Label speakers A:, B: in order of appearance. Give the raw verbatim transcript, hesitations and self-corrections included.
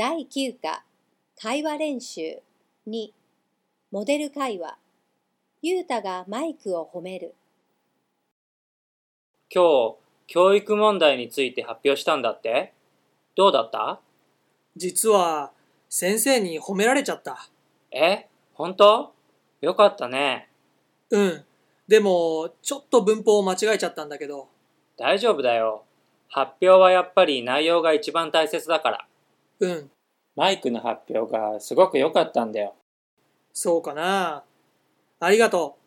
A: だいきゅう課会話練習にモデル会話。ゆうたがマイクを褒める。
B: 今日、教育問題について発表したんだって？どうだった？
C: 実は、先生に褒められちゃった。
B: え？本当？よかったね。
C: うん。でも、ちょっと文法を間違えちゃったんだけど。
B: 大丈夫だよ。発表はやっぱり内容が一番大切だから。
C: うん。
B: マイクの発表がすごく良かったんだよ。
C: そうかな。ありがとう。